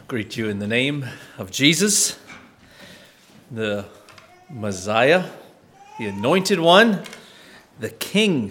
Greet you in the name of Jesus, the Messiah, the Anointed One, the King.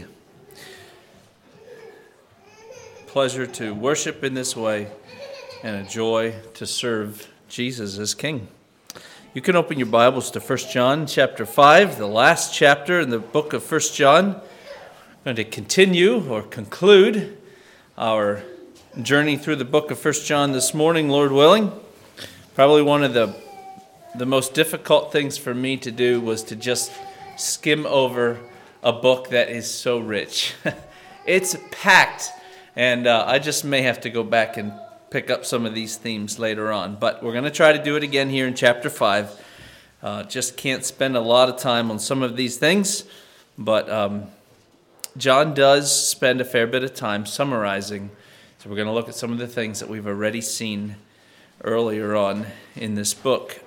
Pleasure to worship in this way and a joy to serve Jesus as King. You can open your Bibles to 1 John chapter 5, the last chapter in the book of 1 John. We're going to continue or conclude our journey through the book of 1 John this morning, Lord willing. Probably one of the most difficult things for me to do was to just skim over a book that is so rich. It's packed, and I just may have to go back and pick up some of these themes later on. But we're going to try to do it again here in chapter 5. Just can't spend a lot of time on some of these things, but John does spend a fair bit of time summarizing. So we're going to look at some of the things that we've already seen earlier on in this book.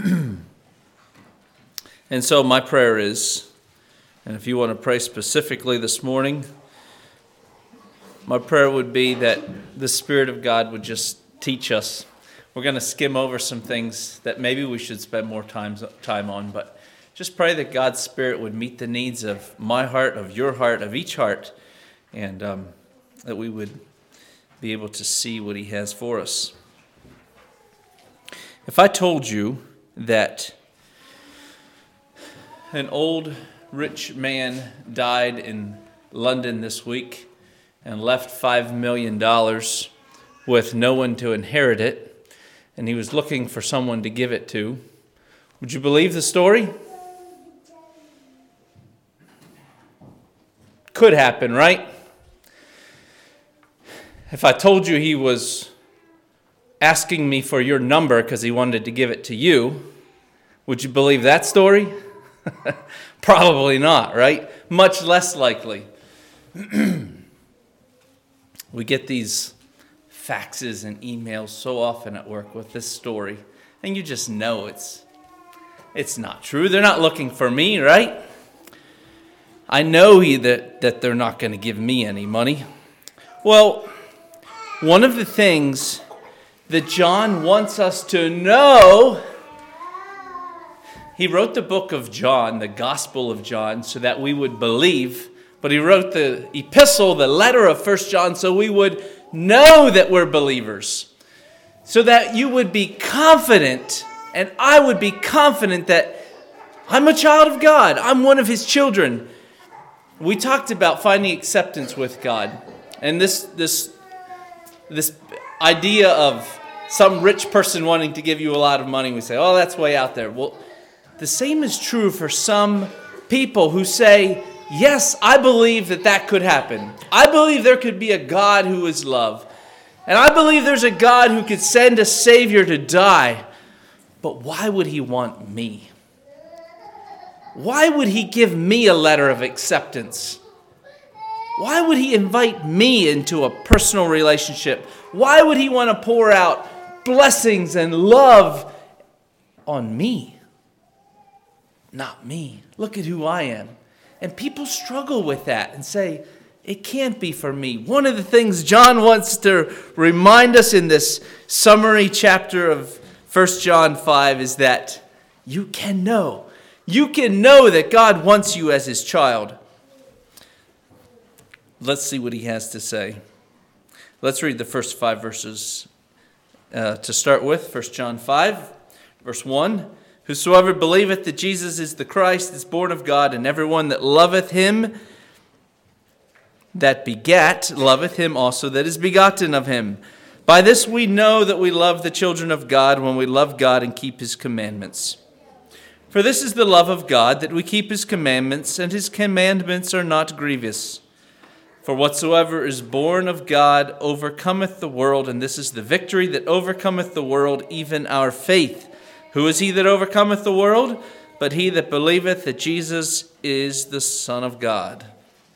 And so my prayer is, and if you want to pray specifically this morning, my prayer would be that the Spirit of God would just teach us. We're going to skim over some things that maybe we should spend more time on, but just pray that God's Spirit would meet the needs of my heart, of your heart, of each heart, and that we would be able to see what He has for us. If I told you that an old rich man died in London this week and left $5 million with no one to inherit it, and he was looking for someone to give it to, would you believe the story? Could happen, right? If I told you he was asking me for your number because he wanted to give it to you, would you believe that story? Probably not, right? Much less likely. We get these faxes and emails so often at work with this story, and you just know it's not true. They're not looking for me, right? I know that they're not going to give me any money. Well, one of the things that John wants us to know, he wrote the book of John, the Gospel of John, so that we would believe, but he wrote the epistle, the letter of 1 John, so we would know that we're believers, so that you would be confident, and I would be confident that I'm a child of God, I'm one of His children. We talked about finding acceptance with God, and this idea of some rich person wanting to give you a lot of money, we say, oh, that's way out there. Well, the same is true for some people who say, yes, I believe that could happen. I believe there could be a God who is love. And I believe there's a God who could send a Savior to die. But why would He want me? Why would He give me a letter of acceptance? Why would He invite me into a personal relationship? Why would He want to pour out blessings and love on me? Not me. Look at who I am. And people struggle with that and say, it can't be for me. One of the things John wants to remind us in this summary chapter of 1 John 5 is that you can know. You can know that God wants you as His child. Let's see what He has to say. Let's read the first 5 verses to start with. 1 John 5, verse 1. Whosoever believeth that Jesus is the Christ is born of God, and everyone that loveth Him that begat loveth Him also that is begotten of Him. By this we know that we love the children of God, when we love God and keep His commandments. For this is the love of God, that we keep His commandments, and His commandments are not grievous. For whatsoever is born of God overcometh the world, and this is the victory that overcometh the world, even our faith. Who is he that overcometh the world? But he that believeth that Jesus is the Son of God.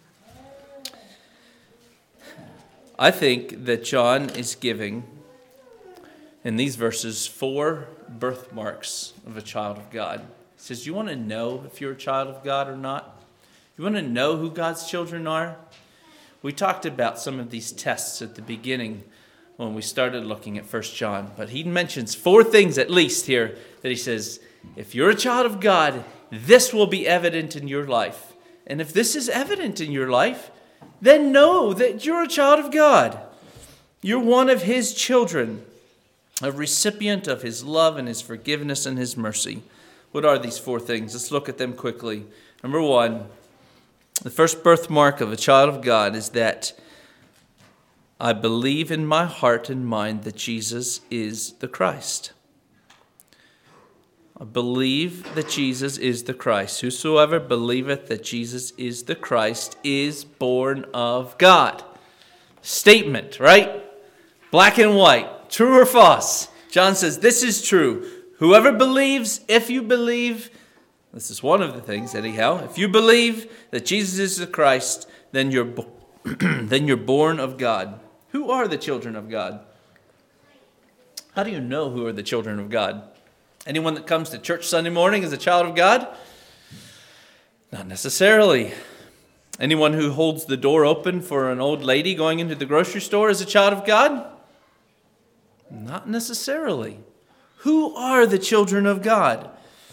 I think that John is giving, in these verses, 4 birthmarks of a child of God. He says, you want to know if you're a child of God or not? You want to know who God's children are? We talked about some of these tests at the beginning when we started looking at 1 John. But he mentions 4 things at least here that he says, if you're a child of God, this will be evident in your life. And if this is evident in your life, then know that you're a child of God. You're one of his children, a recipient of his love and his forgiveness and his mercy. What are these 4 things? Let's look at them quickly. Number 1, the first birthmark of a child of God is that I believe in my heart and mind that Jesus is the Christ. I believe that Jesus is the Christ. Whosoever believeth that Jesus is the Christ is born of God. Statement, right? Black and white. True or false? John says this is true. Whoever believes, if you believe, this is one of the things anyhow, if you believe that Jesus is the Christ, then you're born of God. Who are the children of God? How do you know who are the children of God? Anyone that comes to church Sunday morning is a child of God? Not necessarily. Anyone who holds the door open for an old lady going into the grocery store is a child of God? Not necessarily. Who are the children of God?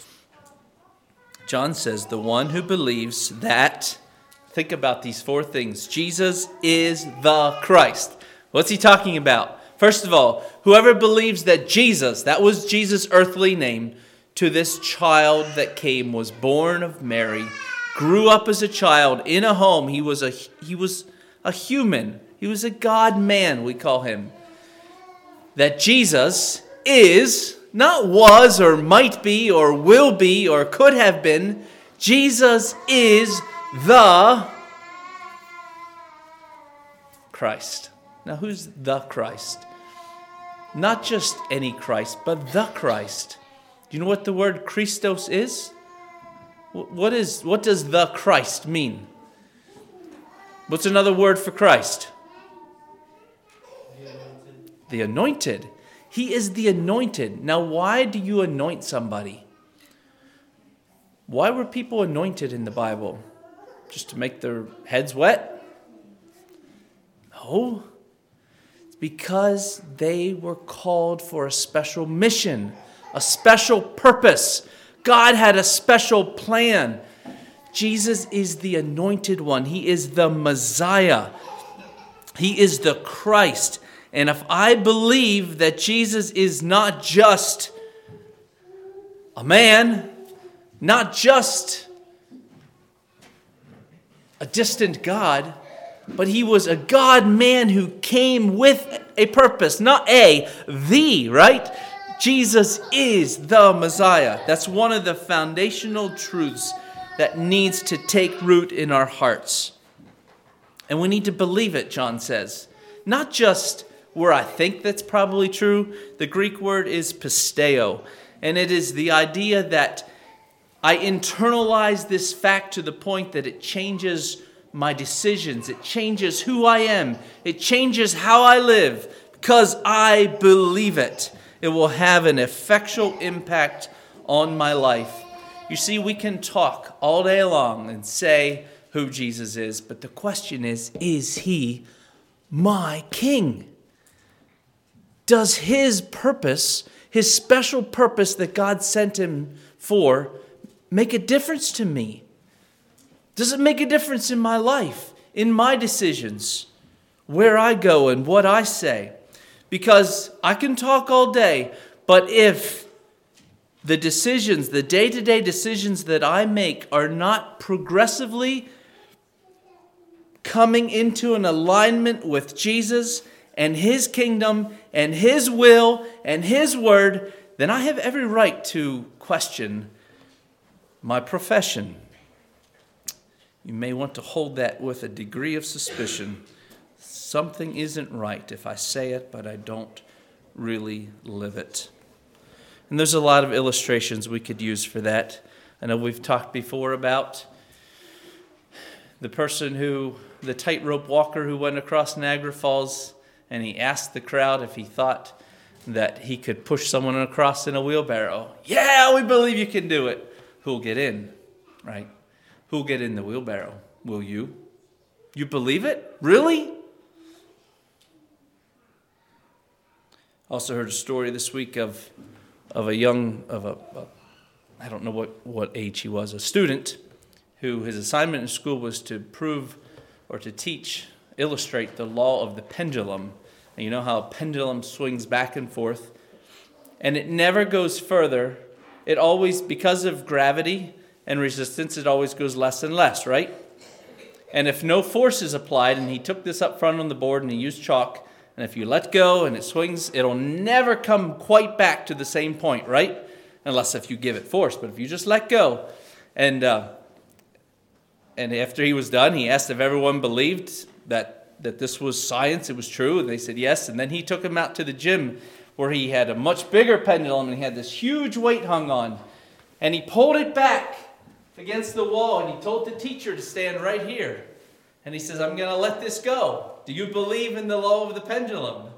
John says the one who believes that, think about these 4 things, Jesus is the Christ. What's he talking about? First of all, whoever believes that Jesus, that was Jesus' earthly name, to this child that came, was born of Mary, grew up as a child in a home. He was a human. He was a God-man, we call him. That Jesus is, not was or might be or will be or could have been, Jesus is the Christ. Now, who's the Christ? Not just any Christ, but the Christ. Do you know what the word Christos is? What does the Christ mean? What's another word for Christ? The anointed. He is the anointed. Now, why do you anoint somebody? Why were people anointed in the Bible? Just to make their heads wet? No. Because they were called for a special mission, a special purpose. God had a special plan. Jesus is the anointed one. He is the Messiah. He is the Christ. And if I believe that Jesus is not just a man, not just a distant God, but he was a God-man who came with a purpose, not the, right? Jesus is the Messiah. That's one of the foundational truths that needs to take root in our hearts. And we need to believe it, John says. Not just where I think that's probably true. The Greek word is pisteo, and it is the idea that I internalize this fact to the point that it changes my decisions. It changes who I am. It changes how I live because I believe it. It will have an effectual impact on my life. You see, we can talk all day long and say who Jesus is, but the question is he my king? Does his purpose, his special purpose that God sent him for, make a difference to me? Does it make a difference in my life, in my decisions, where I go and what I say? Because I can talk all day, but if the decisions, the day-to-day decisions that I make are not progressively coming into an alignment with Jesus and his kingdom and his will and his word, then I have every right to question my profession. You may want to hold that with a degree of suspicion. Something isn't right if I say it, but I don't really live it. And there's a lot of illustrations we could use for that. I know we've talked before about the tightrope walker who went across Niagara Falls, and he asked the crowd if he thought that he could push someone across in a wheelbarrow. Yeah, we believe you can do it. Who'll get in, right? Who'll get in the wheelbarrow? Will you? You believe it? Really? Also heard a story this week of a young, I don't know what age he was, a student who his assignment in school was to prove or to illustrate the law of the pendulum. And you know how a pendulum swings back and forth, and it never goes further. It always, because of gravity and resistance, it always goes less and less, right? And if no force is applied, and he took this up front on the board and he used chalk, and if you let go and it swings, it'll never come quite back to the same point, right? Unless if you give it force. But if you just let go. And after he was done, he asked if everyone believed that this was science, it was true. And they said yes. And then he took him out to the gym where he had a much bigger pendulum and he had this huge weight hung on. And he pulled it back against the wall and he told the teacher to stand right here. And he says, I'm going to let this go. Do you believe in the law of the pendulum?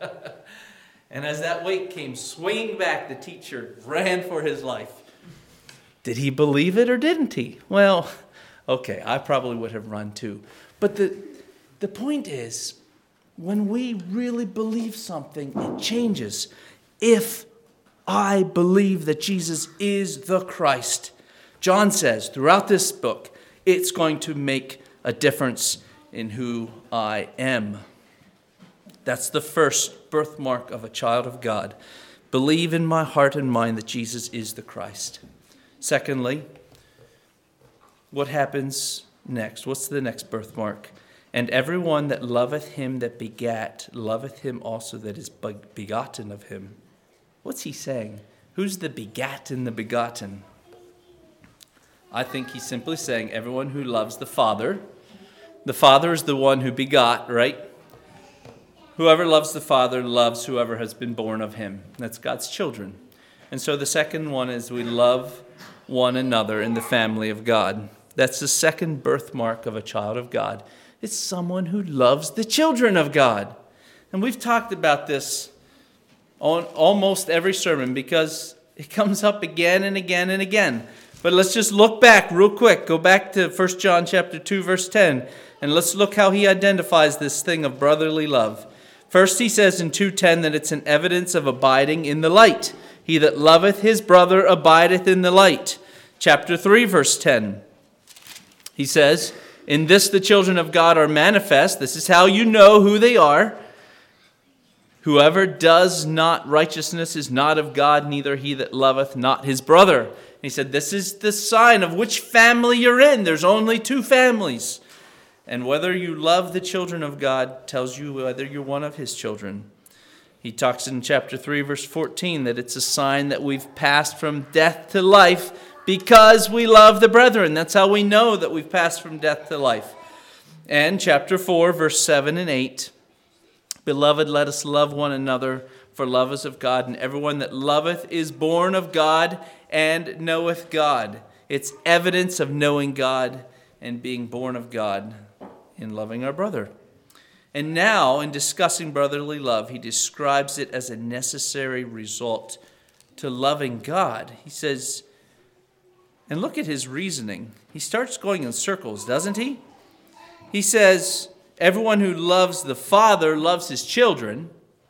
And as that weight came swinging back, the teacher ran for his life. Did he believe it or didn't he? Well, okay, I probably would have run too. But the point is, when we really believe something, it changes. If I believe that Jesus is the Christ, John says throughout this book, it's going to make a difference in who I am. That's the first birthmark of a child of God. Believe in my heart and mind that Jesus is the Christ. Secondly, what happens next? What's the next birthmark? And everyone that loveth him that begat, loveth him also that is begotten of him. What's he saying? Who's the begat and the begotten? I think he's simply saying everyone who loves the Father. The Father is the one who begot, right? Whoever loves the Father loves whoever has been born of him. That's God's children. And so the second one is we love one another in the family of God. That's the second birthmark of a child of God. It's someone who loves the children of God. And we've talked about this on almost every sermon because it comes up again and again and again. But let's just look back real quick. Go back to 1 John chapter 2, verse 10. And let's look how he identifies this thing of brotherly love. First, he says in 2:10 that it's an evidence of abiding in the light. He that loveth his brother abideth in the light. Chapter 3, verse 10. He says, in this the children of God are manifest. This is how you know who they are. Whoever does not righteousness is not of God, neither he that loveth not his brother. He said, this is the sign of which family you're in. There's only two families. And whether you love the children of God tells you whether you're one of his children. He talks in chapter 3, verse 14, that it's a sign that we've passed from death to life because we love the brethren. That's how we know that we've passed from death to life. And chapter 4, verse 7 and 8, beloved, let us love one another, for love is of God, and everyone that loveth is born of God and knoweth God. It's evidence of knowing God and being born of God in loving our brother. And now, in discussing brotherly love, he describes it as a necessary result to loving God. He says, and look at his reasoning. He starts going in circles, doesn't he? He says, everyone who loves the Father loves his children.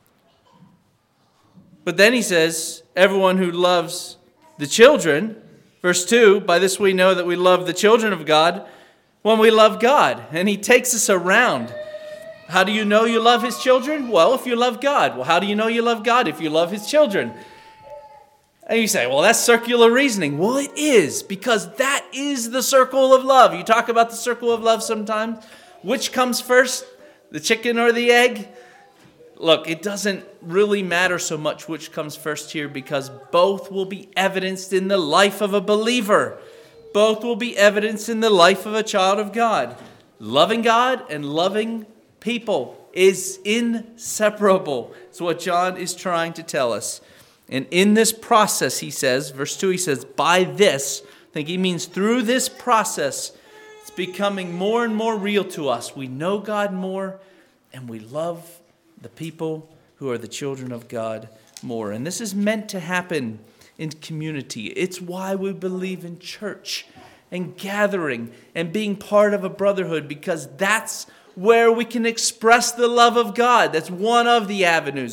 But then he says, everyone who loves the children, verse 2, by this we know that we love the children of God when we love God. And he takes us around. How do you know you love his children? Well, if you love God. Well, how do you know you love God? If you love his children. And you say, well, that's circular reasoning. Well, it is, because that is the circle of love. You talk about the circle of love sometimes. Which comes first, the chicken or the egg? Look, it doesn't really matter so much which comes first here, because both will be evidenced in the life of a believer. Both will be evidenced in the life of a child of God. Loving God and loving people is inseparable. It's what John is trying to tell us. And in this process, he says, verse 2, he says, by this, I think he means through this process, it's becoming more and more real to us. We know God more, and we love the people who are the children of God more. And this is meant to happen in community. It's why we believe in church and gathering and being part of a brotherhood, because that's where we can express the love of God. That's one of the avenues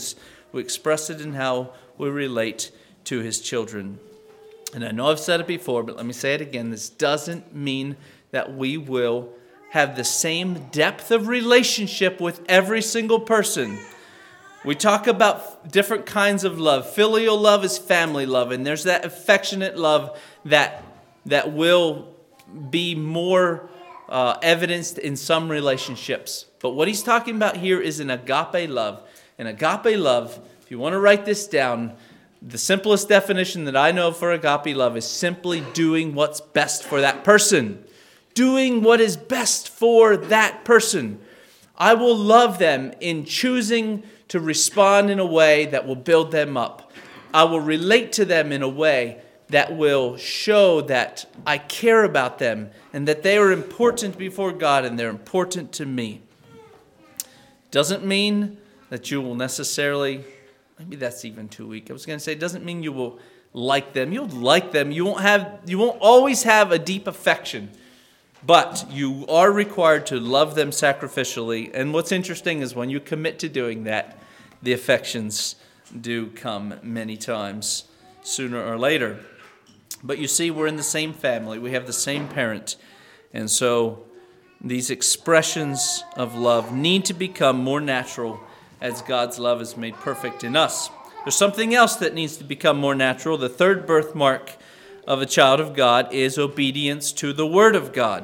We express it in how we relate to his children. And I know I've said it before, but let me say it again. This doesn't mean that we will have the same depth of relationship with every single person. We talk about different kinds of love. Filial love is family love, and there's that affectionate love that will be more evidenced in some relationships. But what he's talking about here is an agape love. An agape love, if you want to write this down, the simplest definition that I know for agape love is simply doing what's best for that person. Doing what is best for that person. I will love them in choosing to respond in a way that will build them up. I will relate to them in a way that will show that I care about them and that they are important before God and they're important to me. Doesn't mean that you will necessarily, maybe that's even too weak. I was going to say, it doesn't mean you will like them. You'll like them. You won't always have a deep affection. But you are required to love them sacrificially. And what's interesting is when you commit to doing that, the affections do come many times, sooner or later. But you see, we're in the same family. We have the same parent. And so these expressions of love need to become more natural as God's love is made perfect in us. There's something else that needs to become more natural. The third birthmark of a child of God is obedience to the Word of God.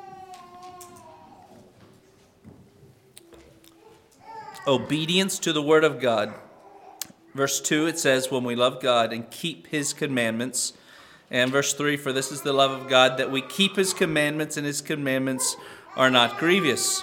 Obedience to the Word of God. Verse 2, it says, when we love God and keep His commandments. And verse 3, for this is the love of God, that we keep His commandments, and His commandments are not grievous.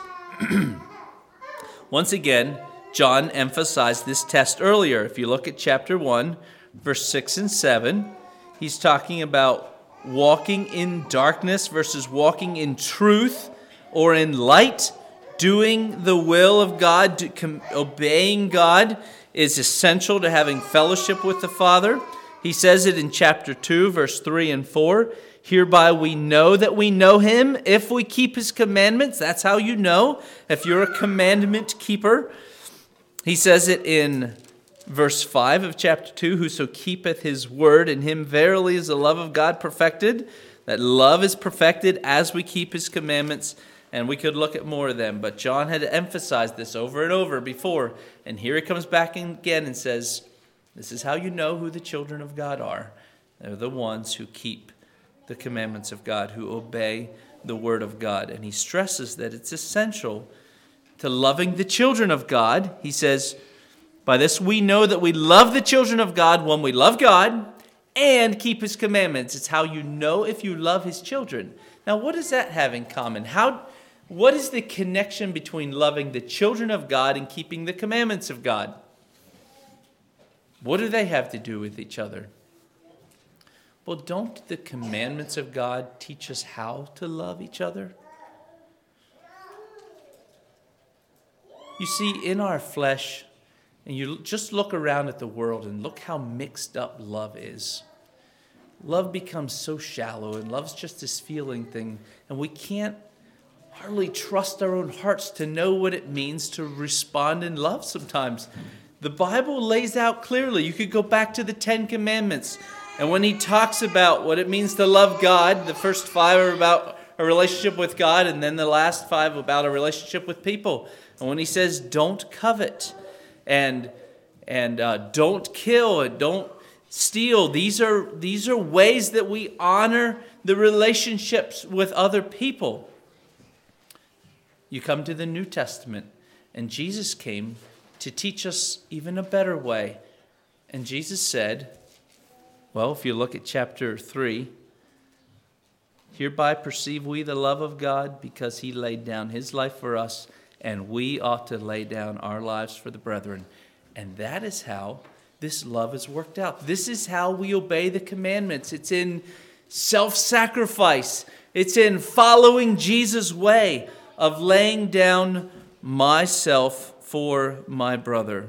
Once again, John emphasized this test earlier. If you look at chapter 1, verse 6 and 7, he's talking about walking in darkness versus walking in truth or in light. Doing the will of God, obeying God is essential to having fellowship with the Father. He says it in chapter 2, verse 3 and 4. Hereby we know that we know Him if we keep His commandments. That's how you know if you're a commandment keeper. He says it in verse 5 of chapter 2, whoso keepeth His word, in him verily is the love of God perfected. That love is perfected as we keep His commandments. And we could look at more of them. But John had emphasized this over and over before. And here he comes back again and says, this is how you know who the children of God are. They're the ones who keep the commandments of God, who obey the word of God. And he stresses that it's essential to loving the children of God. He says, by this we know that we love the children of God when we love God and keep His commandments. It's how you know if you love His children. Now, what does that have in common? What is the connection between loving the children of God and keeping the commandments of God? What do they have to do with each other? Well, don't the commandments of God teach us how to love each other? You see, in our flesh, and you just look around at the world and look how mixed up love is. Love becomes so shallow, and love's just this feeling thing, and we can't hardly trust our own hearts to know what it means to respond in love sometimes. The Bible lays out clearly. You could go back to the 10 Commandments. And when he talks about what it means to love God, the first 5 are about a relationship with God, and then the last 5 about a relationship with people. And when he says don't covet and don't kill and don't steal, these are ways that we honor the relationships with other people. You come to the New Testament, and Jesus came to teach us even a better way. And Jesus said, well, if you look at chapter 3, hereby perceive we the love of God, because He laid down His life for us, and we ought to lay down our lives for the brethren. And that is how this love is worked out. This is how we obey the commandments. It's in self-sacrifice. It's in following Jesus' way of laying down myself for my brother.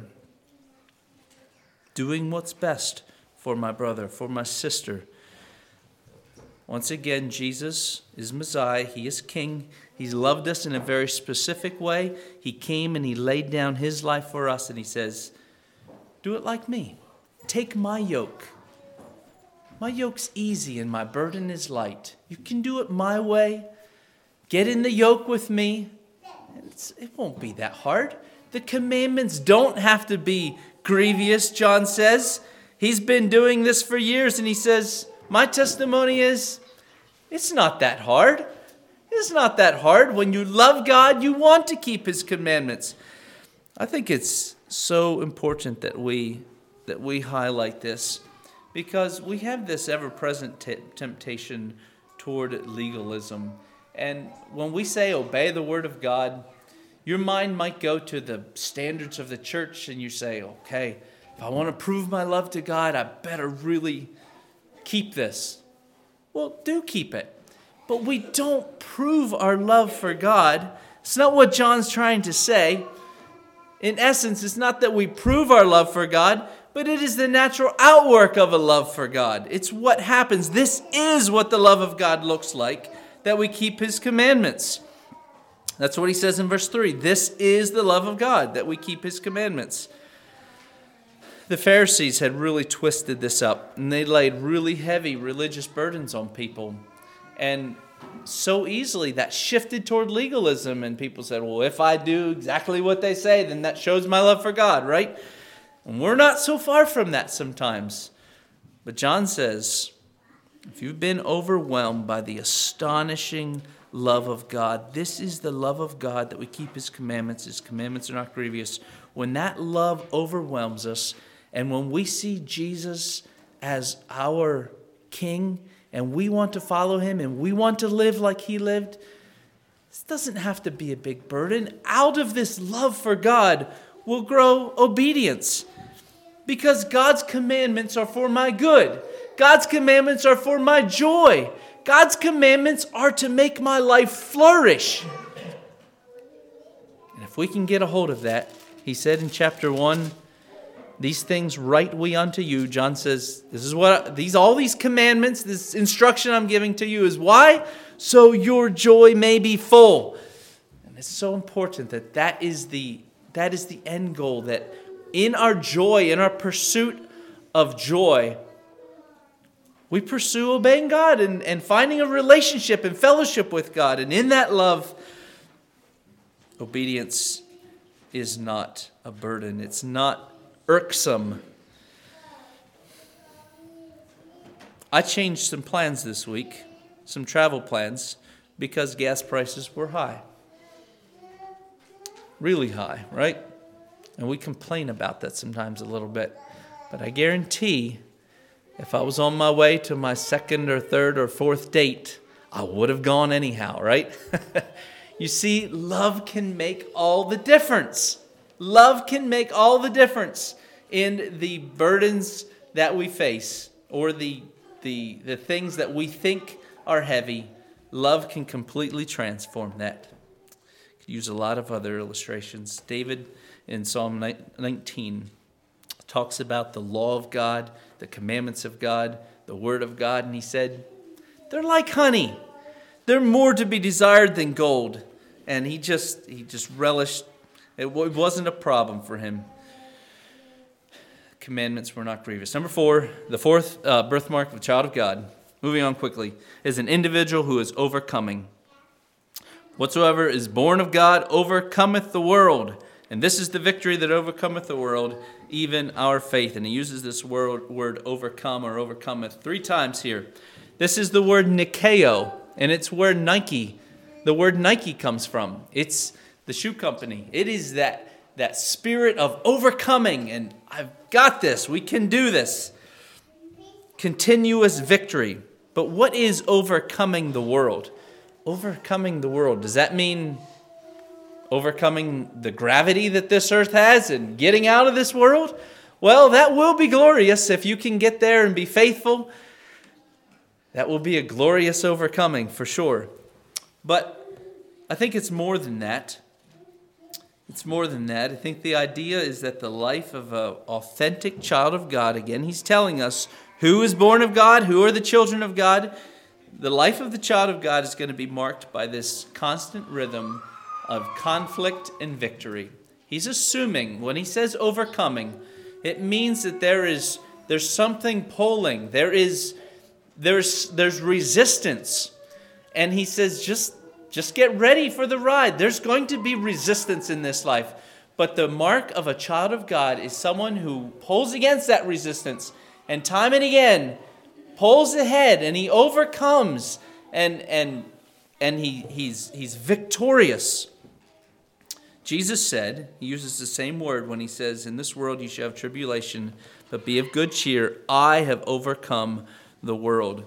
Doing what's best for my brother, for my sister. Once again, Jesus is Messiah. He is King. He's loved us in a very specific way. He came and He laid down His life for us. And He says, Do it like me. Take my yoke. My yoke's easy and my burden is light. You can do it my way. Get in the yoke with me. It won't be that hard. The commandments don't have to be grievous, John says. He's been doing this for years, and he says, my testimony is, it's not that hard. It's not that hard. When you love God, you want to keep his commandments. I think it's so important that we highlight this, because we have this ever-present temptation toward legalism. And when we say obey the word of God, your mind might go to the standards of the church, and you say, okay, if I want to prove my love to God, I better really keep this. Well, do keep it. But we don't prove our love for God. It's not what John's trying to say. In essence, it's not that we prove our love for God, but it is the natural outwork of a love for God. It's what happens. This is what the love of God looks like, that we keep his commandments. That's what he says in verse 3. This is the love of God, that we keep his commandments. The Pharisees had really twisted this up, and they laid really heavy religious burdens on people. And so easily that shifted toward legalism, and people said, well, if I do exactly what they say, then that shows my love for God, right? And we're not so far from that sometimes. But John says, if you've been overwhelmed by the astonishing love of God, this is the love of God, that we keep his commandments. His commandments are not grievous. When that love overwhelms us, and when we see Jesus as our King, and we want to follow him, and we want to live like he lived, this doesn't have to be a big burden. Out of this love for God will grow obedience, because God's commandments are for my good. God's commandments are for my joy. God's commandments are to make my life flourish. And if we can get a hold of that, he said in chapter 1, these things write we unto you. John says, all these commandments, this instruction I'm giving to you is why? So your joy may be full. And it's so important that is the end goal, that in our joy, in our pursuit of joy, we pursue obeying God and finding a relationship and fellowship with God. And in that love, obedience is not a burden. It's not irksome. I changed some plans this week, some travel plans, because gas prices were high. Really high, right? And we complain about that sometimes a little bit. But I guarantee, if I was on my way to my second or third or fourth date, I would have gone anyhow, right? You see, love can make all the difference. Love can make all the difference in the burdens that we face, or the things that we think are heavy. Love can completely transform that. Could use a lot of other illustrations. David in Psalm 19 talks about the law of God, the commandments of God, the word of God, and he said, they're like honey. They're more to be desired than gold. And he just relished. It wasn't a problem for him. Commandments were not grievous. Number 4, the fourth birthmark of a child of God, moving on quickly, is an individual who is overcoming. Whatsoever is born of God overcometh the world. And this is the victory that overcometh the world, even our faith. And he uses this word overcome or overcometh 3 times here. This is the word Nikeo, and it's where the word Nike comes from. It's the shoe company. It is that spirit of overcoming, and I've got this. We can do this. Continuous victory. But what is overcoming the world? Overcoming the world. Does that mean overcoming the gravity that this earth has and getting out of this world? Well, that will be glorious if you can get there and be faithful. That will be a glorious overcoming for sure. But I think it's more than that. It's more than that. I think the idea is that the life of an authentic child of God, again, he's telling us who is born of God, who are the children of God. The life of the child of God is going to be marked by this constant rhythm of conflict and victory. He's assuming, when he says overcoming, It means that there's something pulling. There's resistance. And he says, just get ready for the ride. There's going to be resistance in this life. But the mark of a child of God is someone who pulls against that resistance and time and again pulls ahead, and he overcomes, and he's victorious. Jesus said, he uses the same word when he says, in this world you shall have tribulation, but be of good cheer. I have overcome the world.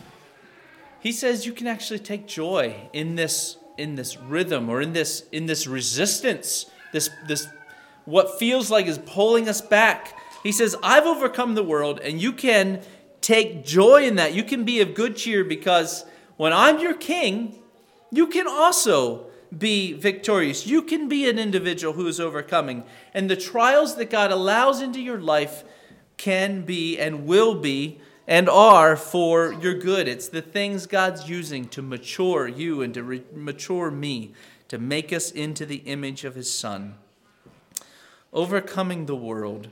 He says you can actually take joy in this rhythm, or in this resistance, this what feels like is pulling us back. He says, I've overcome the world, and you can take joy in that. You can be of good cheer, because when I'm your king, you can also be victorious. You can be an individual who is overcoming. And the trials that God allows into your life can be and will be and are for your good. It's the things God's using to mature you and to mature me, to make us into the image of his Son. Overcoming the world.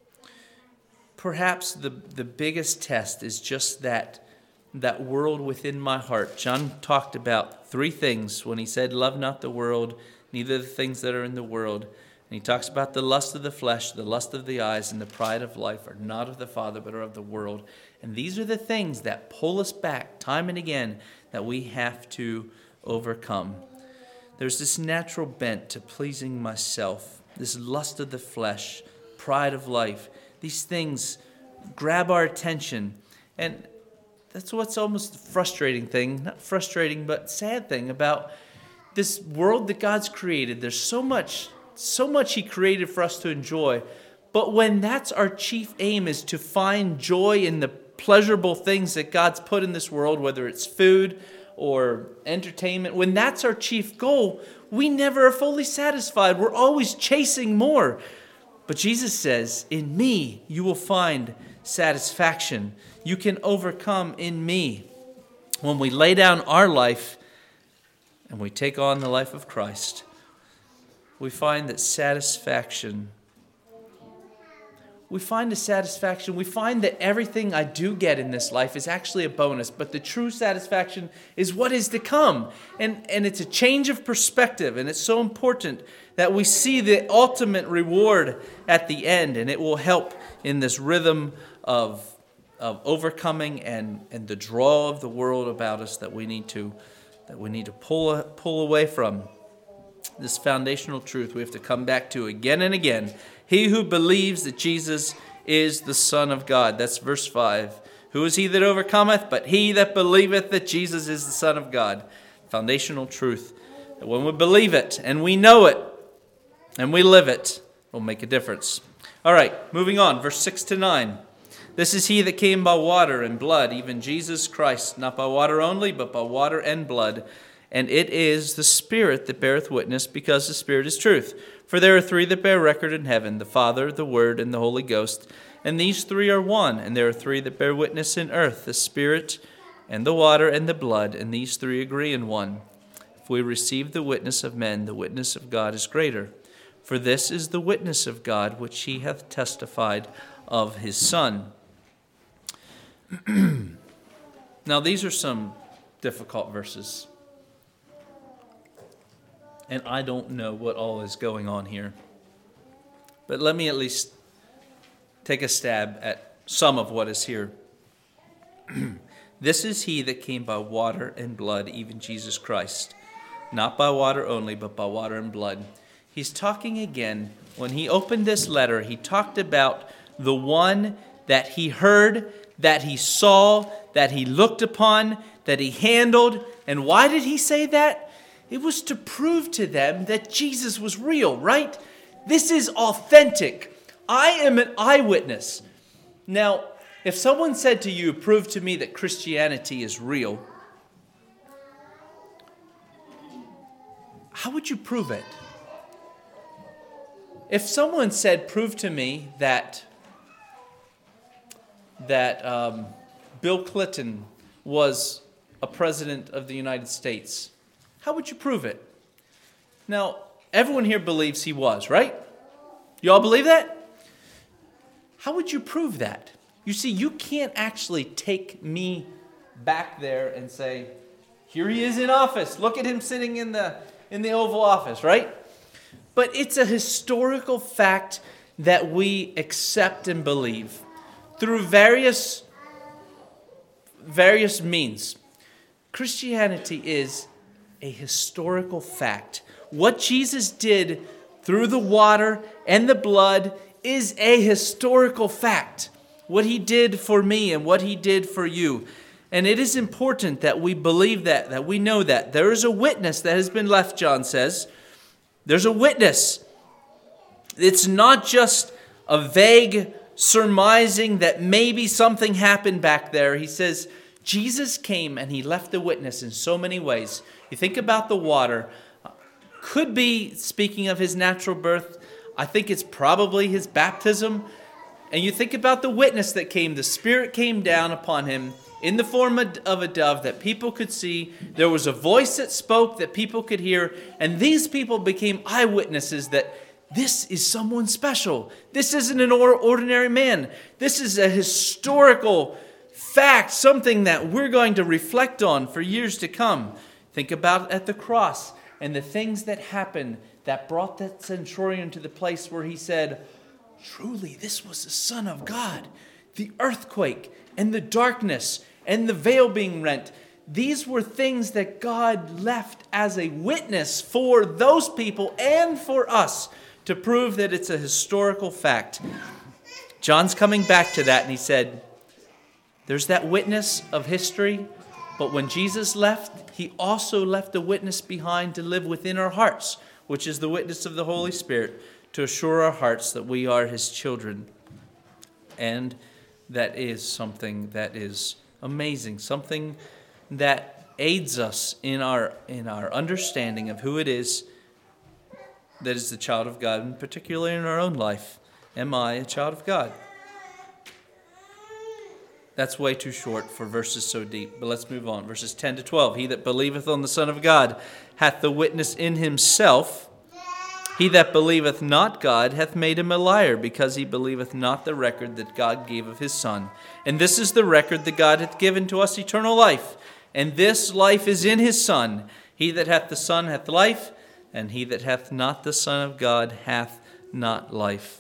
Perhaps the biggest test is just that world within my heart. John talked about 3 things when he said, love not the world, neither the things that are in the world. And he talks about the lust of the flesh, the lust of the eyes, and the pride of life are not of the Father, but are of the world. And these are the things that pull us back time and again that we have to overcome. There's this natural bent to pleasing myself, this lust of the flesh, pride of life. These things grab our attention. And that's what's almost the frustrating thing, not frustrating, but sad thing about this world that God's created. There's so much he created for us to enjoy. But when that's our chief aim, is to find joy in the pleasurable things that God's put in this world, whether it's food or entertainment, when that's our chief goal, we never are fully satisfied. We're always chasing more. But Jesus says, in me, you will find satisfaction. You can overcome in me. When we lay down our life and we take on the life of Christ, we find that satisfaction. We find a satisfaction. We find that everything I do get in this life is actually a bonus, but the true satisfaction is what is to come. And it's a change of perspective, and it's so important that we see the ultimate reward at the end, and it will help in this rhythm of overcoming and the draw of the world about us that we need to pull away from. This foundational truth we have to come back to again and again. He who believes that Jesus is the Son of God. That's verse 5. Who is he that overcometh? But he that believeth that Jesus is the Son of God. Foundational truth. That when we believe it and we know it and we live it, will make a difference. All right, moving on. Verse 6 to 9. This is he that came by water and blood, even Jesus Christ, not by water only, but by water and blood. And it is the Spirit that beareth witness, because the Spirit is truth. For there are 3 that bear record in heaven, the Father, the Word, and the Holy Ghost. And these 3 are one. And there are 3 that bear witness in earth, the Spirit, and the water, and the blood. And these 3 agree in one. If we receive the witness of men, the witness of God is greater. For this is the witness of God, which he hath testified of his Son. Now, these are some difficult verses. And I don't know what all is going on here. But let me at least take a stab at some of what is here. This is he that came by water and blood, even Jesus Christ. Not by water only, but by water and blood. He's talking again. When he opened this letter, he talked about the one that he heard, that he saw, that he looked upon, that he handled. And why did he say that? It was to prove to them that Jesus was real, right? This is authentic. I am an eyewitness. Now, if someone said to you, prove to me that Christianity is real, how would you prove it? If someone said, prove to me that Bill Clinton was a president of the United States, how would you prove it? Now, everyone here believes he was, right? You all believe that? how would you prove that? You see, you can't actually take me back there and say, here he is in office. Look at him sitting in the Oval Office, right? But it's a historical fact that we accept and believe through various means. Christianity is a historical fact. What Jesus did through the water and the blood is a historical fact. What he did for me and what he did for you. And it is important that we believe that we know that. There is a witness that has been left, John says. There's a witness. It's not just a vague surmising that maybe something happened back there. He says, Jesus came and he left a witness in so many ways. You think about the water. Could be speaking of his natural birth. I think it's probably his baptism. And you think about the witness that came. The Spirit came down upon him in the form of a dove that people could see. There was a voice that spoke that people could hear. And these people became eyewitnesses that this is someone special. This isn't an ordinary man. This is a historical fact, something that we're going to reflect on for years to come. Think about at the cross and the things that happened that brought that centurion to the place where he said, truly, this was the Son of God. The earthquake and the darkness and the veil being rent. These were things that God left as a witness for those people and for us to prove that it's a historical fact. John's coming back to that and he said, there's that witness of history, but when Jesus left, he also left a witness behind to live within our hearts, which is the witness of the Holy Spirit, to assure our hearts that we are his children. And that is something that is amazing, something that aids us in our understanding of who it is that is the child of God, and particularly in our own life. Am I a child of God? That's way too short for verses so deep, but let's move on. Verses 10 to 12. He that believeth on the Son of God hath the witness in himself. He that believeth not God hath made him a liar, because he believeth not the record that God gave of his Son. And this is the record that God hath given to us, eternal life. And this life is in his Son. He that hath the Son hath life, and he that hath not the Son of God hath not life.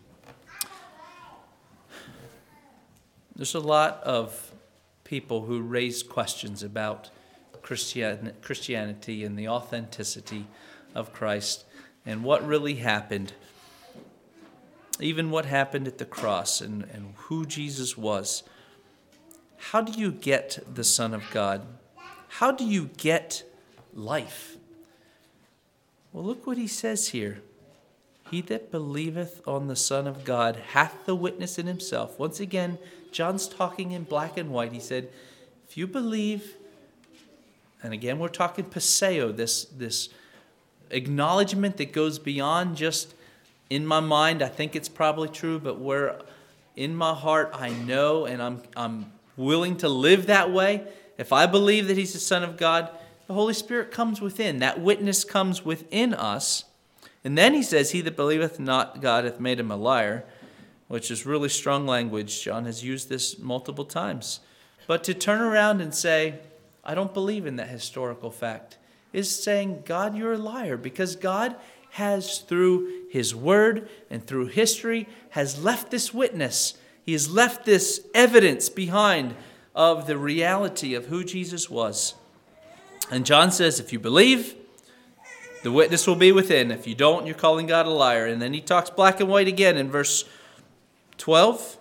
There's a lot of people who raise questions about Christianity and the authenticity of Christ and what really happened. Even what happened at the cross and who Jesus was. How do you get the Son of God? How do you get life? Well, look what he says here. He that believeth on the Son of God hath the witness in himself. Once again, John's talking in black and white. He said, if you believe, and again we're talking paseo, this acknowledgement that goes beyond just in my mind, I think it's probably true, but where in my heart I know and I'm willing to live that way. If I believe that he's the Son of God, the Holy Spirit comes within. That witness comes within us. And then he says, he that believeth not God hath made him a liar, which is really strong language. John has used this multiple times. But to turn around and say, I don't believe in that historical fact, is saying, God, you're a liar, because God has, through his word and through history, has left this witness. He has left this evidence behind of the reality of who Jesus was. And John says, if you believe, the witness will be within. If you don't, you're calling God a liar. And then he talks black and white again in verse 12.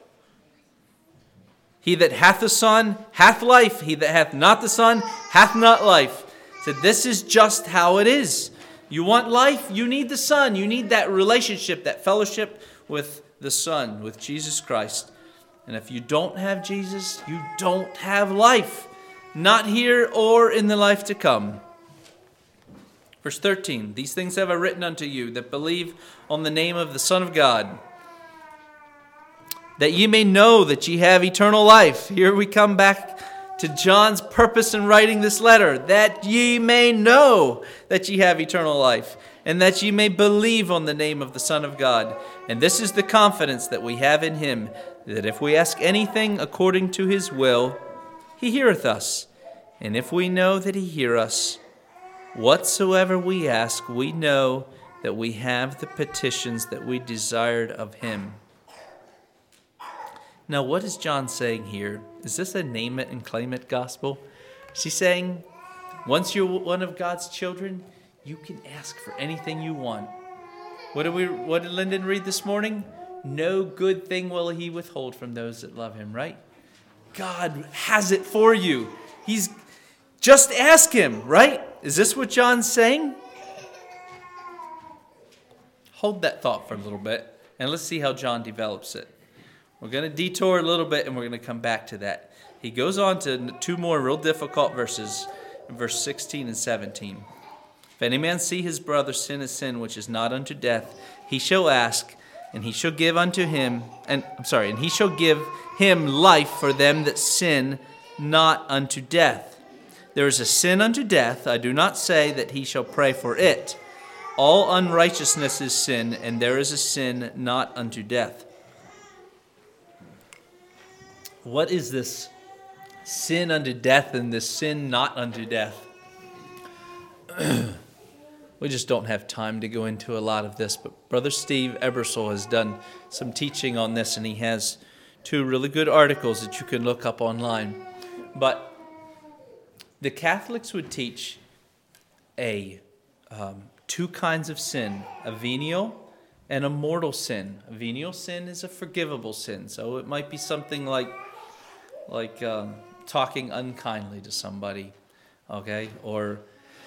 He that hath the Son hath life. He that hath not the Son hath not life. So this is just how it is. You want life? You need the Son. You need that relationship, that fellowship with the Son, with Jesus Christ. And if you don't have Jesus, you don't have life. Not here or in the life to come. Verse 13, these things have I written unto you that believe on the name of the Son of God, that ye may know that ye have eternal life. Here we come back to John's purpose in writing this letter, that ye may know that ye have eternal life, and that ye may believe on the name of the Son of God. And this is the confidence that we have in him, that if we ask anything according to his will, he heareth us. And if we know that he hear us, whatsoever we ask, we know that we have the petitions that we desired of him. Now, what is John saying here? Is this a name it and claim it gospel? Is he saying, once you're one of God's children, you can ask for anything you want? What did Lyndon read this morning? No good thing will he withhold from those that love him, right? God has it for you. Just ask him, right? Is this what John's saying? Hold that thought for a little bit, and let's see how John develops it. We're going to detour a little bit, and we're going to come back to that. He goes on to two more real difficult verses, in verse 16 and 17. If any man see his brother sin a sin which is not unto death, he shall ask, and he shall give unto him, and he shall give him life for them that sin not unto death. There is a sin unto death. I do not say that he shall pray for it. All unrighteousness is sin, and there is a sin not unto death. What is this sin unto death and this sin not unto death? We just don't have time to go into a lot of this, but Brother Steve Ebersole has done some teaching on this, and he has two really good articles that you can look up online. But the Catholics would teach two kinds of sin, a venial and a mortal sin. A venial sin is a forgivable sin, so it might be something like talking unkindly to somebody, okay, or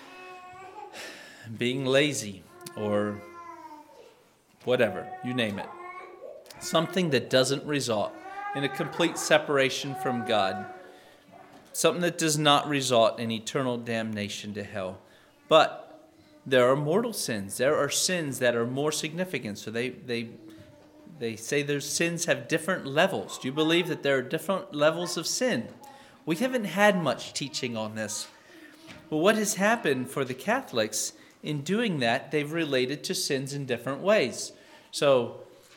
being lazy, or whatever, you name it. Something that doesn't result in a complete separation from God. Something that does not result in eternal damnation to hell. But there are mortal sins. There are sins that are more significant. So they say those sins have different levels. Do you believe that there are different levels of sin? We haven't had much teaching on this. But what has happened for the Catholics in doing that, they've related to sins in different ways. So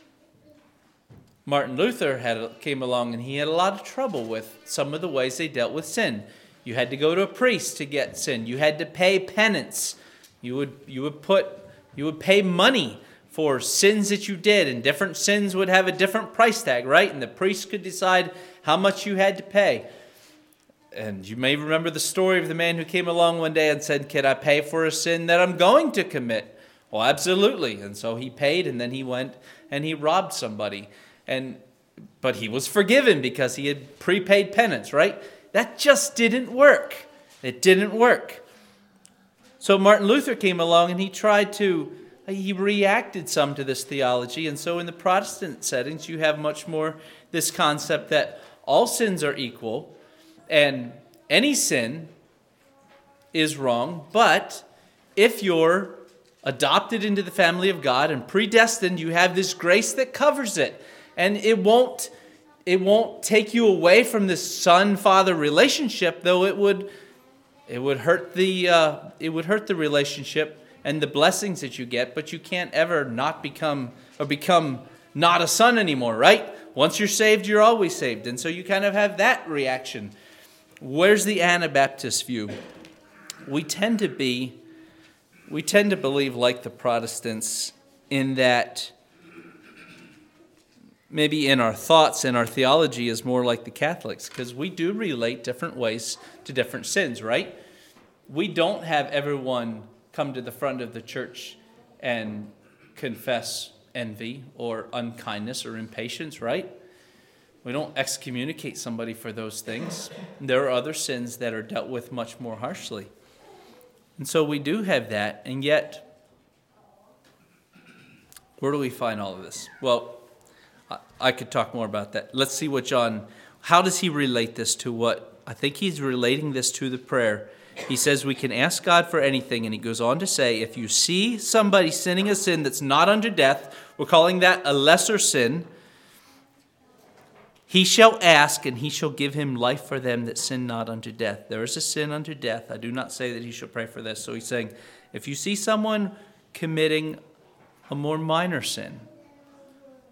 Martin Luther came along, and he had a lot of trouble with some of the ways they dealt with sin. You had to go to a priest to get sin. You had to pay penance. You would pay money for sins that you did, and different sins would have a different price tag, right? And the priest could decide how much you had to pay. And you may remember the story of the man who came along one day and said, "Can I pay for a sin that I'm going to commit?" Well, absolutely. And so he paid, and then he went and he robbed somebody. But he was forgiven because he had prepaid penance, right? That just didn't work. It didn't work. So Martin Luther came along, and he reacted some to this theology. And so in the Protestant settings, you have much more this concept that all sins are equal, and any sin is wrong. But if you're adopted into the family of God and predestined, you have this grace that covers it. And it won't take you away from this son-father relationship, though it would hurt the relationship and the blessings that you get, but you can't ever not become not a son anymore, right? Once you're saved, you're always saved. And so you kind of have that reaction. Where's the Anabaptist view? We tend to believe like the Protestants in that maybe in our thoughts and our theology is more like the Catholics, because we do relate different ways to different sins, right? We don't have everyone come to the front of the church and confess envy or unkindness or impatience, right? We don't excommunicate somebody for those things. There are other sins that are dealt with much more harshly. And so we do have that, and yet, where do we find all of this? Well, I could talk more about that. Let's see how does he relate this to what? I think he's relating this to the prayer. He says we can ask God for anything, and he goes on to say, if you see somebody sinning a sin that's not unto death, we're calling that a lesser sin, he shall ask, and he shall give him life for them that sin not unto death. There is a sin unto death. I do not say that he shall pray for this. So he's saying, if you see someone committing a more minor sin,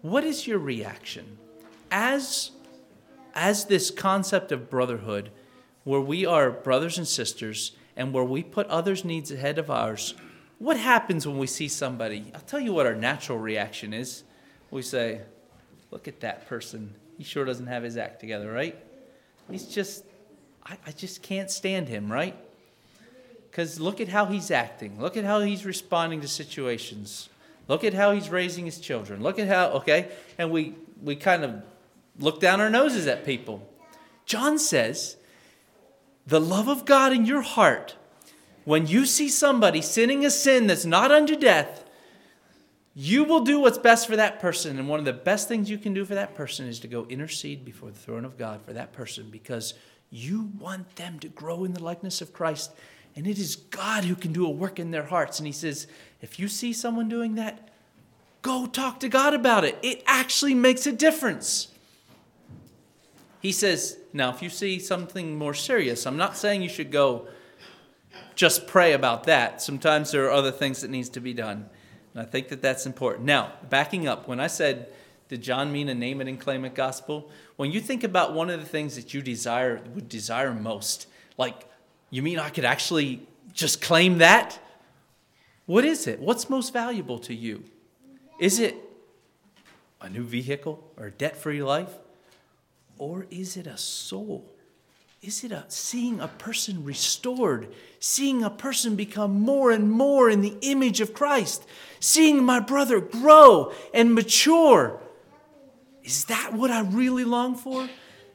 What is your reaction? As this concept of brotherhood, where we are brothers and sisters, and where we put others' needs ahead of ours, what happens when we see somebody? I'll tell you what our natural reaction is. We say, look at that person. He sure doesn't have his act together, right? He's just, I just can't stand him, right? Because look at how he's acting. Look at how he's responding to situations. Look at how he's raising his children. Look at how, okay? And we kind of look down our noses at people. John says, the love of God in your heart, when you see somebody sinning a sin that's not unto death, you will do what's best for that person. And one of the best things you can do for that person is to go intercede before the throne of God for that person, because you want them to grow in the likeness of Christ. And it is God who can do a work in their hearts. And he says, if you see someone doing that, go talk to God about it. It actually makes a difference. He says, now, if you see something more serious, I'm not saying you should go just pray about that. Sometimes there are other things that needs to be done. And I think that that's important. Now, backing up, when I said, did John mean a name it and claim it gospel? When you think about one of the things that you would desire most, like, you mean I could actually just claim that? What is it? What's most valuable to you? Is it a new vehicle or a debt-free life? Or is it a soul? Is it seeing a person restored? Seeing a person become more and more in the image of Christ? Seeing my brother grow and mature? Is that what I really long for?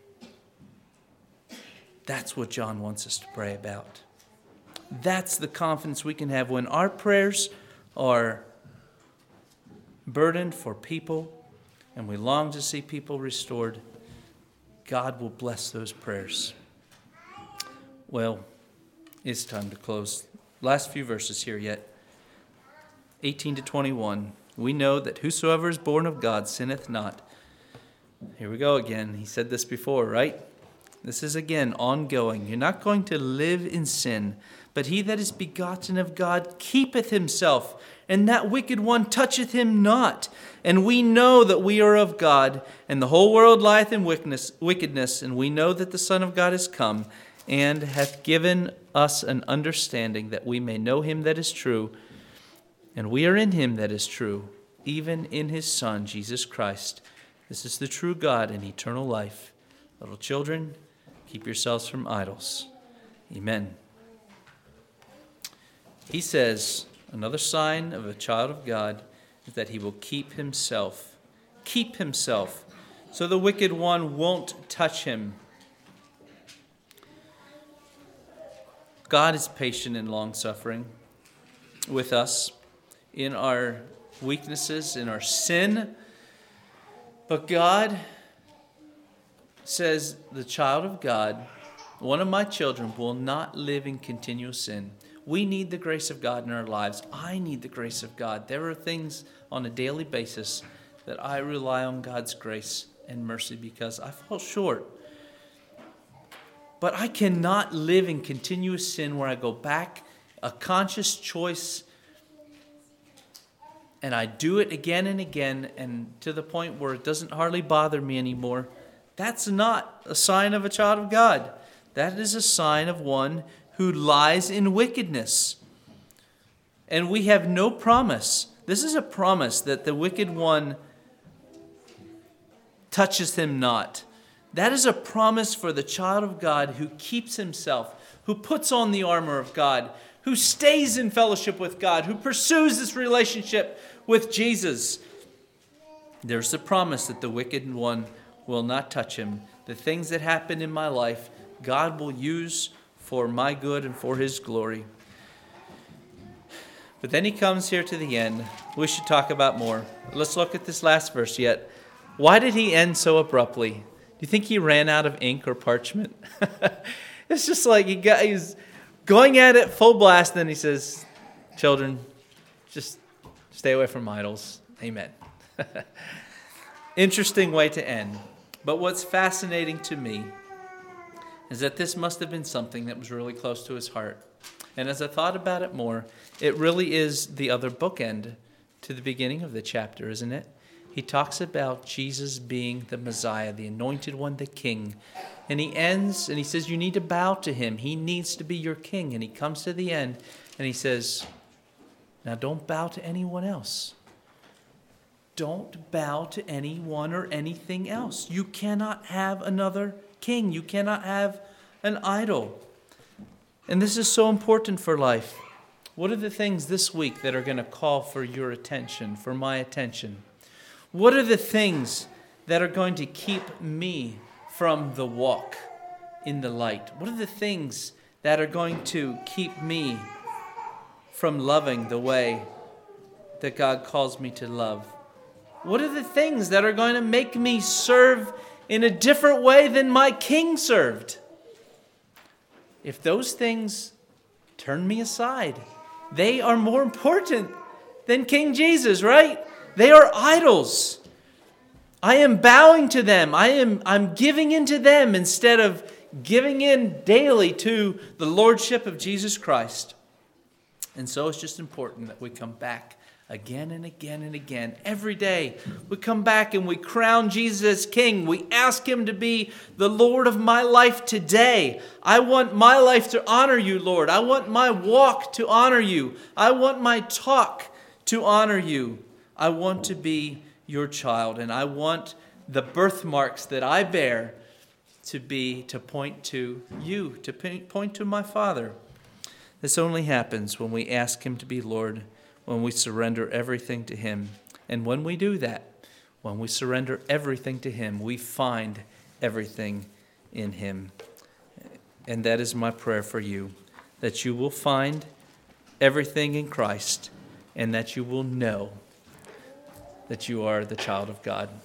That's what John wants us to pray about. That's the confidence we can have when our prayers are burdened for people and we long to see people restored. God will bless those prayers. Well, it's time to close. Last few verses here yet. 18 to 21. We know that whosoever is born of God sinneth not. Here we go again. He said this before, right? This is again ongoing. You're not going to live in sin, but he that is begotten of God keepeth himself, and that wicked one toucheth him not. And we know that we are of God, and the whole world lieth in wickedness, and we know that the Son of God is come, and hath given us an understanding that we may know him that is true, and we are in him that is true, even in his Son, Jesus Christ. This is the true God and eternal life. Little children, keep yourselves from idols. Amen. He says, another sign of a child of God is that he will keep himself. Keep himself, so the wicked one won't touch him. God is patient and long-suffering with us in our weaknesses, in our sin. But God says, the child of God, one of my children, will not live in continual sin. We need the grace of God in our lives. I need the grace of God. There are things on a daily basis that I rely on God's grace and mercy because I fall short. But I cannot live in continuous sin where I go back, a conscious choice, and I do it again and again, and to the point where it doesn't hardly bother me anymore. That's not a sign of a child of God. That is a sign of one who lies in wickedness. And we have no promise. This is a promise that the wicked one touches him not. That is a promise for the child of God who keeps himself, who puts on the armor of God, who stays in fellowship with God, who pursues this relationship with Jesus. There's the promise that the wicked one will not touch him. The things that happen in my life, God will use for my good and for his glory. But then he comes here to the end. We should talk about more. Let's look at this last verse yet. Why did he end so abruptly? Do you think he ran out of ink or parchment? It's just like he's going at it full blast, and then he says, children, just stay away from idols. Amen. Interesting way to end. But what's fascinating to me is that this must have been something that was really close to his heart. And as I thought about it more, it really is the other bookend to the beginning of the chapter, isn't it? he talks about Jesus being the Messiah, the anointed one, the king. And he ends and he says, you need to bow to him. He needs to be your king. And he comes to the end and he says, now don't bow to anyone else. Don't bow to anyone or anything else. You cannot have another king. You cannot have an idol. And this is so important for life. What are the things this week that are going to call for your attention, for my attention? What are the things that are going to keep me from the walk in the light? What are the things that are going to keep me from loving the way that God calls me to love? What are the things that are going to make me serve in a different way than my King served? If those things turn me aside, they are more important than King Jesus, right? They are idols. I am bowing to them. I'm giving in to them instead of giving in daily to the Lordship of Jesus Christ. And so it's just important that we come back again and again and again. Every day we come back and we crown Jesus as King. We ask him to be the Lord of my life today. I want my life to honor you, Lord. I want my walk to honor you. I want my talk to honor you. I want to be your child, and I want the birthmarks that I bear to point to you, to point to my Father. This only happens when we ask him to be Lord, when we surrender everything to him. And when we do that, when we surrender everything to him, we find everything in him. And that is my prayer for you, that you will find everything in Christ and that you will know that you are the child of God.